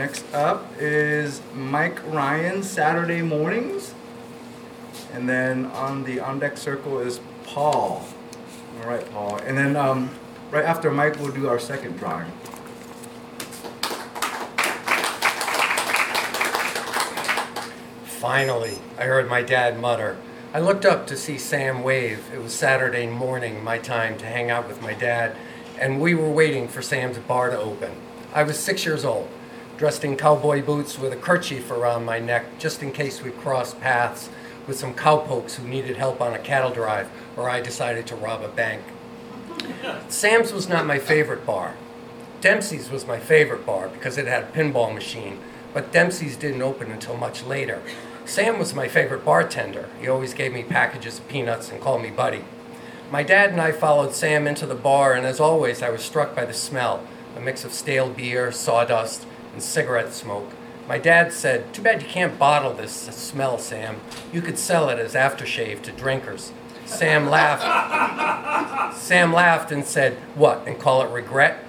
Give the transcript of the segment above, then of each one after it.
Next up is Mike Ryan, Saturday mornings. And then on the on deck circle is Paul. All right, Paul. And then right after Mike, we'll do our second drawing. Finally, I heard my dad mutter. I looked up to see Sam wave. It was Saturday morning, my time to hang out with my dad, and we were waiting for Sam's bar to open. I was 6 years old, dressed in cowboy boots with a kerchief around my neck, just in case we crossed paths with some cowpokes who needed help on a cattle drive, or I decided to rob a bank. Sam's was not my favorite bar. Dempsey's was my favorite bar because it had a pinball machine, but Dempsey's didn't open until much later. Sam was my favorite bartender. He always gave me packages of peanuts and called me Buddy. My dad and I followed Sam into the bar, and as always, I was struck by the smell, a mix of stale beer, sawdust, and cigarette smoke. My dad said, "Too bad you can't bottle this smell, Sam. You could sell it as aftershave to drinkers." Sam laughed. Sam laughed and said, "What, and call it regret?"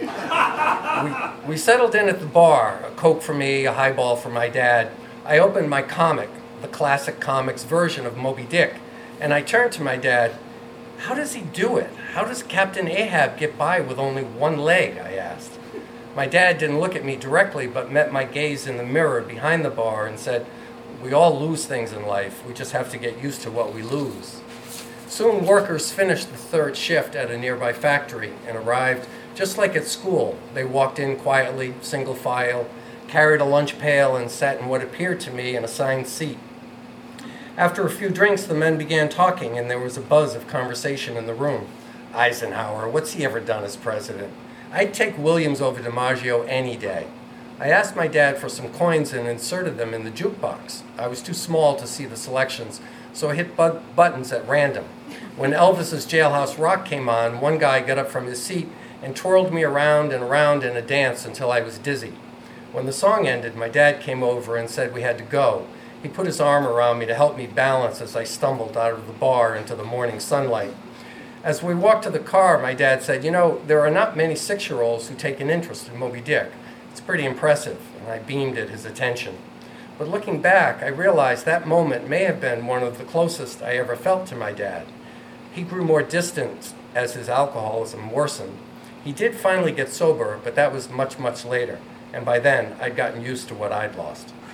We settled in at the bar, a Coke for me, a highball for my dad. I opened my comic, the classic comics version of Moby Dick, and I turned to my dad. "How does he do it? How does Captain Ahab get by with only one leg?" I asked. My dad didn't look at me directly, but met my gaze in the mirror behind the bar and said, "We all lose things in life. We just have to get used to what we lose." Soon workers finished the third shift at a nearby factory and arrived just like at school. They walked in quietly, single file, carried a lunch pail, and sat in what appeared to me an assigned seat. After a few drinks, the men began talking, and there was a buzz of conversation in the room. Eisenhower, what's he ever done as president? I'd take Williams over DiMaggio any day. I asked my dad for some coins and inserted them in the jukebox. I was too small to see the selections, so I hit buttons at random. When Elvis's Jailhouse Rock came on, one guy got up from his seat and twirled me around and around in a dance until I was dizzy. When the song ended, my dad came over and said we had to go. He put his arm around me to help me balance as I stumbled out of the bar into the morning sunlight. As we walked to the car, my dad said, "You know, there are not many 6-year-olds who take an interest in Moby Dick. It's pretty impressive," and I beamed at his attention. But looking back, I realized that moment may have been one of the closest I ever felt to my dad. He grew more distant as his alcoholism worsened. He did finally get sober, but that was much, much later, and by then I'd gotten used to what I'd lost.